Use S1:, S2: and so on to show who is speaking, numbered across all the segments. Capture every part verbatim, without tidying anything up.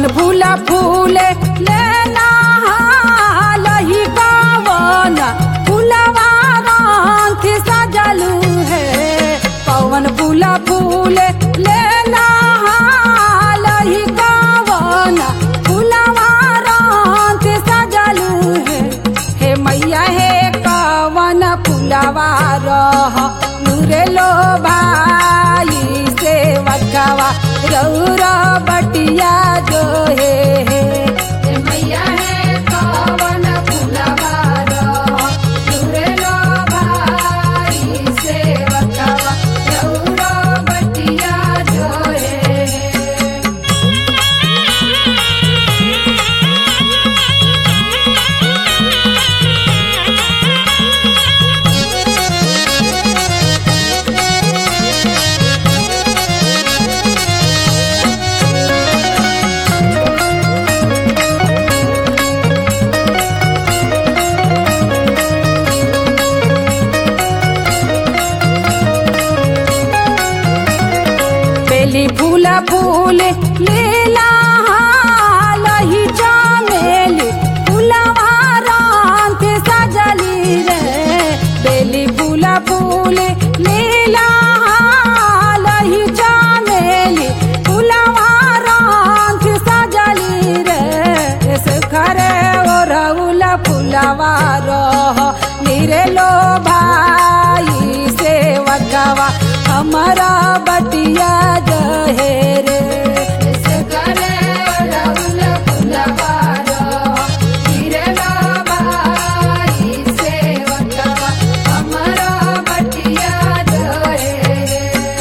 S1: फूला फूले लेना लही कवन फूलवा रांथ सजलू है। कवन फूला फूले लेना लही कवन फूलवा रांथ सजलू है। हे मैया हे कवन फूलवा रह नूरे लो भाई से वखवा रौरा बटिया जो है। हे मैया है कवन फूलवा रह नूरे लो भाई से वखवा रौरा बटिया जो है। बेली फूला फूल लीला लही चमेली फूलवा रांथ सजली रे। बेली फूला फूल लीला लही चमेली फूलवा रांथ सजली रे। सुखरे ओरहुला फूलवा रह नीरे लो भाई से वखवा हमारा बटिया जहे रे। सुखरे ओरहुला फूलवा रह नीरे लो भाई से वखवा हमारा बटिया जहे रे।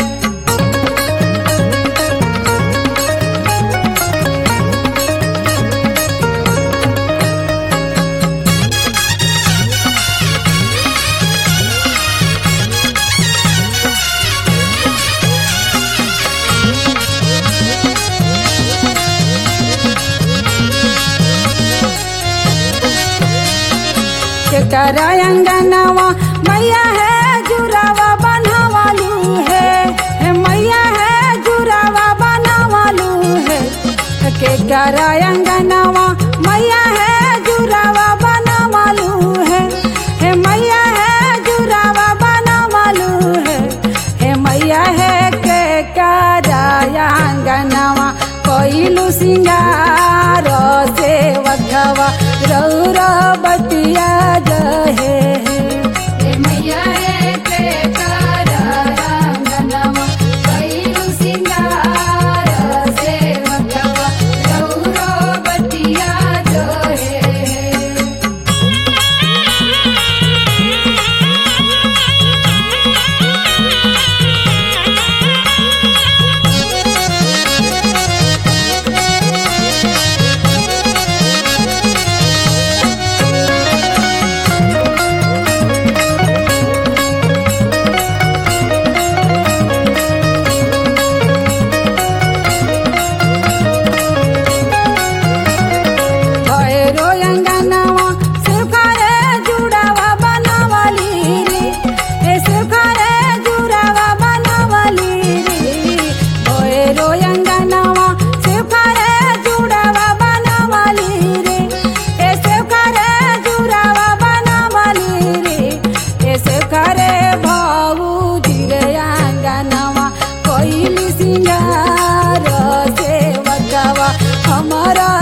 S1: केकरा अंगनवा मैया है जुरावा बनवालू है। हे मैया है जुरावा बनवालू है। केकरा अंगनवा मैया है जुरावा बनवालू है। हे मैया है जुरावा बनवालू है। हे मैया है केकरा अंगनवा कोइलू सिंगार से वखवा रौरा बटिया जहे। हे मैया है केकरा अंगनवा कोइलू सिंगार से वखवा रौरा बटिया जहे। भैरो अंगनवा सुखरे जुड़ावा बनवाली रे। हे सुखरे जुड़ावा बनवाली रे। भैरो अंगनवा सुखरे जुड़ावा बनवाली रे। हे सुखरे जुड़ावा बनवाली रे। हे सुखरे भाऊजी रे अंगनवा कोइली सिंगार से वखवा हमारा